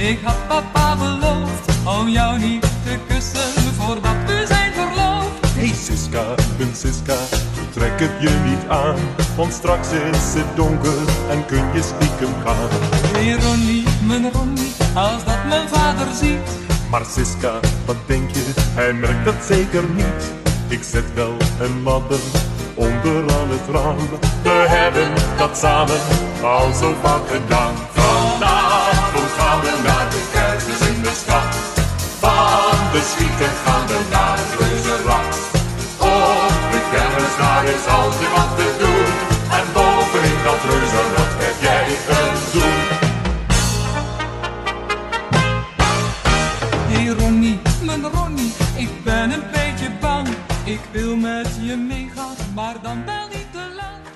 Ik had papa beloofd om jou niet te kussen voordat we zijn verloofd. Hey Siska, mijn Siska, trek het je niet aan, want straks is het donker en kun je stiekem gaan. Hey Ronnie, mijn Ronnie, als dat mijn vader ziet. Maar Siska, wat denk je, hij merkt dat zeker niet. Ik zet wel een ladder onder aan het raam. We hebben dat samen al zo vaak gedaan. Vanavond gaan we naar de kermis in de stad. Van de schieten gaan we naar het reuzenrad. Op de kermis daar is altijd wat te doen. En bovenin dat reuzenrad heb jij een zoen. Hey Ronnie, mijn Ronnie, ik ben een beetje bang. Ik wil met je meegaan, maar dan wel niet te lang.